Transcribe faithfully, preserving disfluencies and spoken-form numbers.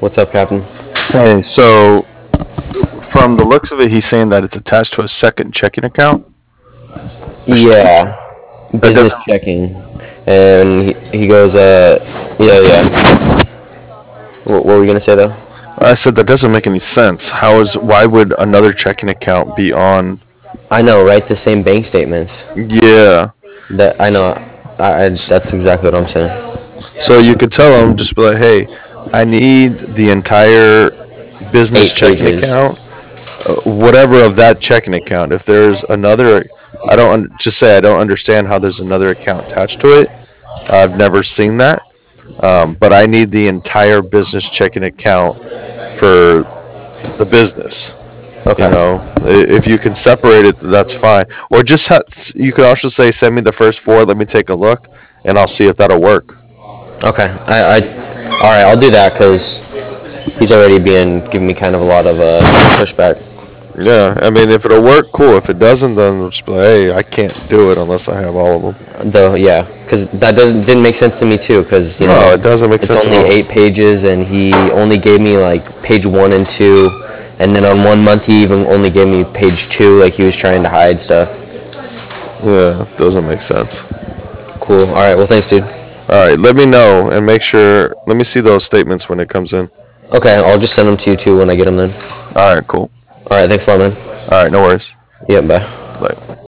What's up, Captain? Hey, so from the looks of it, he's saying that it's attached to a second checking account. Yeah, That business doesn't. checking, and he, he goes, uh, yeah, yeah. What, what were you gonna say though? I said that doesn't make any sense. How is? Why would another checking account be on? I know, right? The same bank statements. Yeah. That I know. I, I that's exactly what I'm saying. So you could tell him, just be like, hey, I need the entire business Eight checking pages. account, uh, whatever of that checking account. If there's another, I don't un- just say I don't understand how there's another account attached to it. I've never seen that. Um, but I need the entire business checking account for the business. You Okay. know, if you can separate it, that's fine. Or just ha- you could also say, send me the first four. Let me take a look, and I'll see if that'll work. Okay. I, I all right. I'll do that because he's already been giving me kind of a lot of uh, pushback. Yeah, I mean, if it'll work, cool. If it doesn't, then we'll just be like, hey, I can't do it unless I have all of them. Though, yeah, because that doesn't didn't make sense to me too. Because you No, know, it doesn't make it's sense at only all. eight pages, and he only gave me like page one and two, and then on one month he even only gave me page two, like he was trying to hide stuff. Yeah, it doesn't make sense. Cool. All right. Well, thanks, dude. All right, let me know and make sure. Let me see those statements when it comes in. Okay, I'll just send them to you too when I get them then. All right, cool. All right. Thanks a lot, man. All right, no worries. Yeah. Bye. Bye.